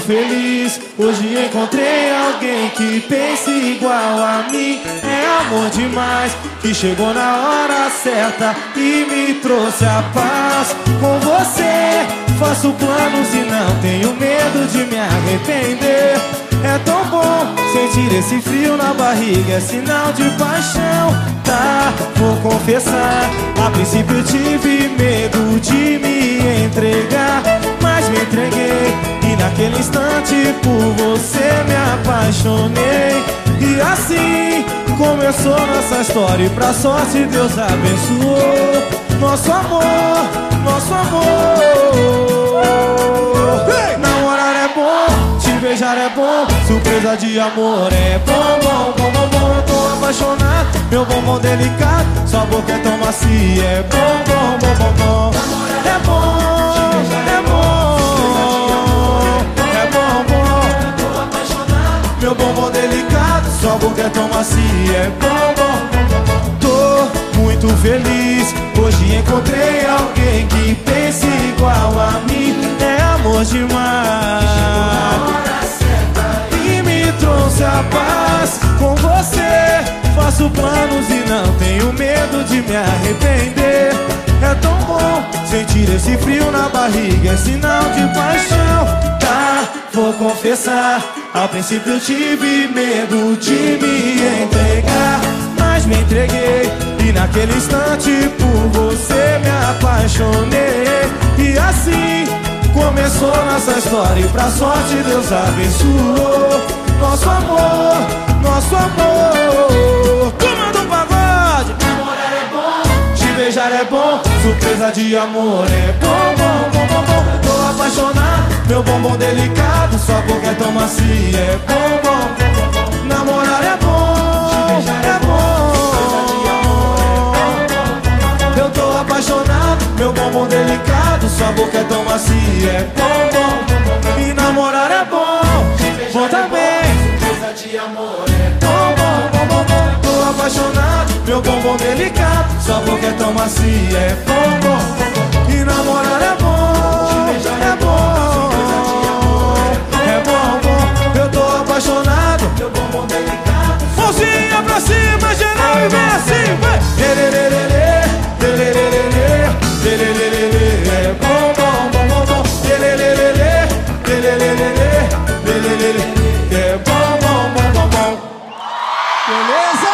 feliz, hoje encontrei alguém que pense igual a mim. É amor demais, que chegou na hora certa e me trouxe a paz. Com você faço planos e não tenho medo de me arrepender. É tão bom sentir esse frio na barriga, é sinal de paixão. Tá, vou confessar, a princípio eu tive medo de me entregar, mas me entreguei e naquele instante por você me apaixonei. E assim começou nossa história e pra sorte Deus abençoou nosso amor, nosso amor. Namorar é bom, te beijar é bom, surpresa de amor é bom, bom, bom, bom, bom. Eu tô apaixonado, meu bombom delicado, sua boca é tão macia, é bom, bom, bom, bom, bom. É bom, é bom, é bom, bom. Meu bombom delicado, sua boca é tão macia, é bom, bom. Tô muito feliz, hoje encontrei alguém que pense igual a mim. É amor demais e me trouxe a paz. Com você faço planos e não tenho medo de me arrepender. É tão bom sentir esse frio na barriga, é sinal de paixão. Tá, vou confessar, ao princípio eu tive medo de me entregar, mas me entreguei e naquele instante por você me apaixonei. E assim começou nossa história e pra sorte Deus abençoou nosso amor, nosso amor. Turma do pagode, namorar é bom, te beijar é bom, surpresa de amor é bom, bom, bom, bom, bom. Tô apaixonado, meu bombom delicado, sua boca é tão macia, é bom, bom, bom, bom. Namorar é bom, é bom. Eu tô apaixonado, meu bombom delicado, sua boca é tão macia, é bom, bom, bom, bom. E namorar é bom, bom também. Surpresa de amor é bom, bom, bom, bom, bom. Tô apaixonado, meu bombom delicado, sua boca é tão macia, é bom, bom, bom, bom. E namorar é bom, é bom, é bom, bom. Eu tô apaixonado, meu bombom delicado. Mãozinha pra cima, geral, e vem assim, vai. É bom, bom, bom, bom, bom. É bom, bom, bom, bom, bom. Beleza?